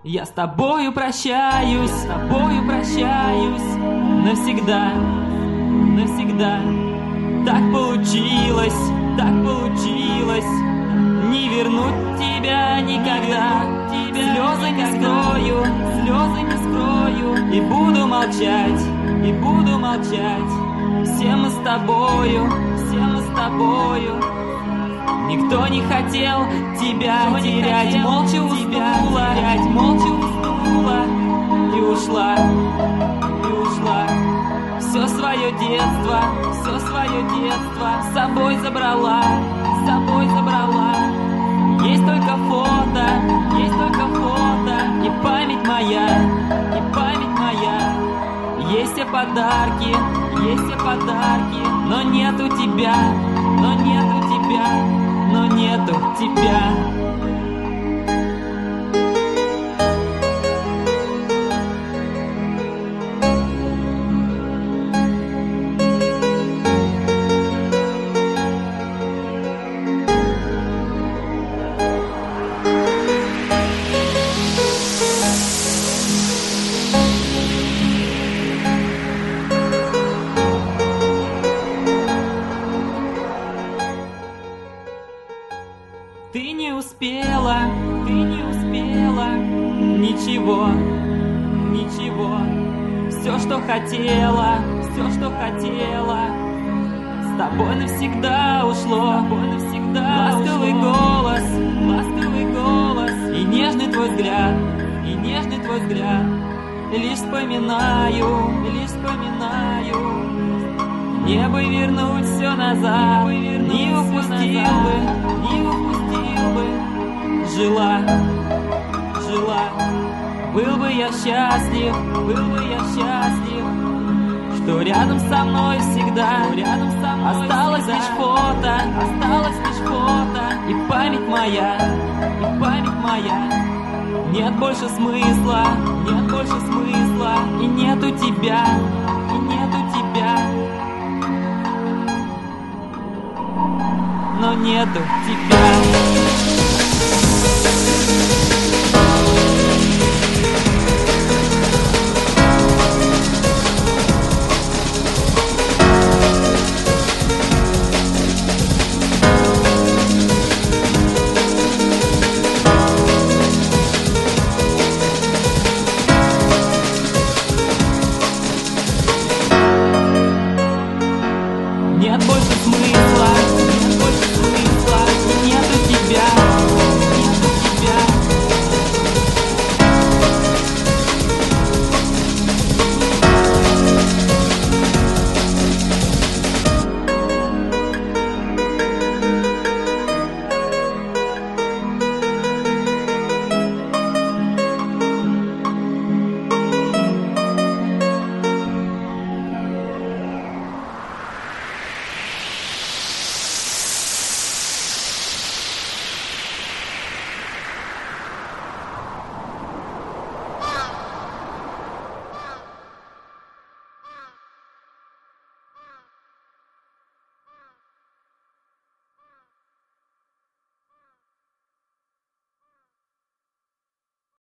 Я с тобою прощаюсь, навсегда, навсегда. Так получилось, не вернуть тебя никогда. Слезы не скрою, и буду молчать. Все мы с тобою. Никто не хотел тебя терять, молча уснула и ушла. Все свое детство с собой забрала. Есть только фото, и память моя. Есть все подарки, но нету тебя. Ты не успела, ничего. Все, что хотела, с тобой навсегда ушло. Ласковый голос и нежный твой взгляд. Лишь вспоминаю. Не бы вернуть все назад, не упустил бы. Жила, был бы я счастлив, что рядом со мной всегда, осталось лишь фото, и память моя. Нет больше смысла, и нету тебя. Но нету тебя.